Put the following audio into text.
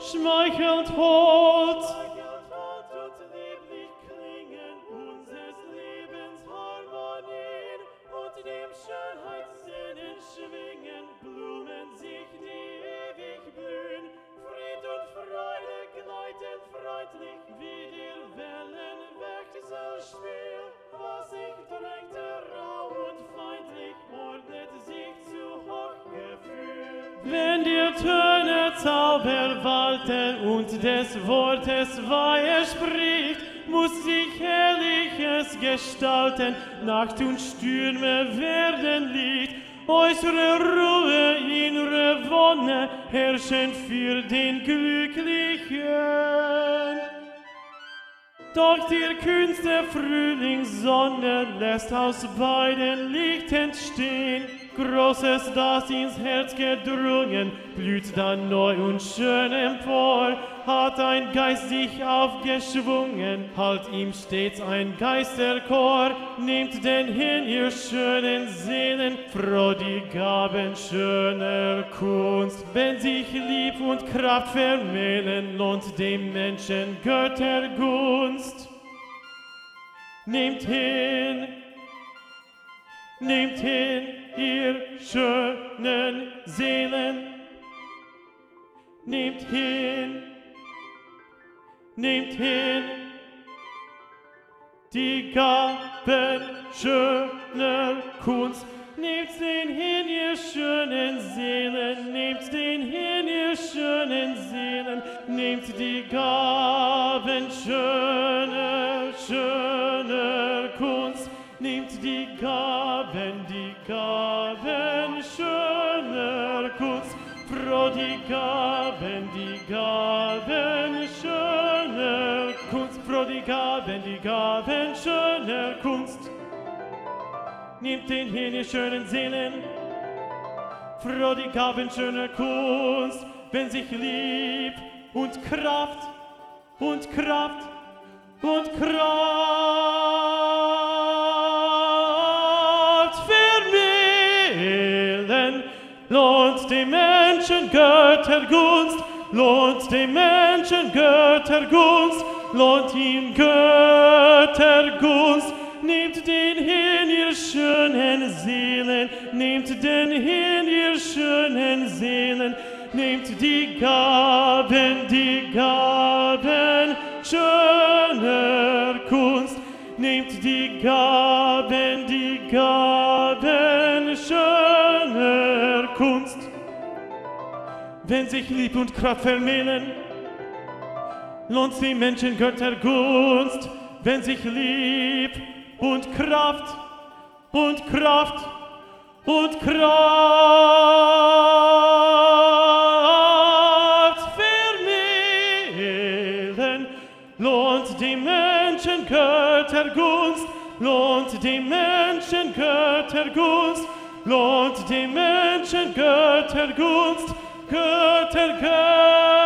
schmeichelnd hold. Und lieblich klingen unseres Lebens Harmonien und dem Schönheitsinnen schwingen Blumen sich, die ewig blühen. Fried und Freude gleiten freundlich wie der Wellen Wechselspiel. Was sich drängte rau und feindlich, ordnet sich zu Hochgefühl. Wenn dir Töne Zauber walten und des Wortes Weihe spricht, muss sich Herrliches gestalten, Nacht und Stürme werden Licht. Äußere Ruhe, innere Wonne herrschen für den Glücklichen. Doch die kühnste Frühlingssonne lässt aus beiden Licht entstehen. Großes, das ins Herz gedrungen, blüht dann neu und schön empor. Hat ein Geist sich aufgeschwungen, halt ihm stets ein Geisterchor. Nehmt denn hin, ihr schönen Seelen, froh die Gaben schöner Kunst. Wenn sich Lieb und Kraft vermählen, lohnt dem Menschen Göttergunst. Nehmt hin, ihr schönen Seelen, nehmt hin, die Gaben schöner Kunst. Nehmt den hin, ihr schönen Seelen, nehmt den hin, ihr schönen Seelen, nehmt die Gaben schöner Kunst. Nehmt die Gaben schöner Kunst, froh die Gaben schöner Kunst, froh die Gaben schöner Kunst. Nehmt den hin, ihr schönen Seelen, froh die Gaben schöner Kunst, wenn sich Lieb und Kraft vermählen, lohnt dem Menschen Göttergunst, lohnt dem Menschen Göttergunst, lohnt ihm Göttergunst. Nehmt den hin, ihr schönen Seelen, nehmt den hin, ihr schönen Seelen, nehmt die Gaben schöner Kunst, nehmt die Gaben schöner Kunst. Wenn sich Lieb und Kraft vermählen, lohnt's dem Menschen Göttergunst. Wenn sich Lieb und Kraft vermählen, lohnt dem Menschen Göttergunst, lohnt dem Menschen Göttergunst, lohnt dem Menschen Göttergunst, Göttergunst.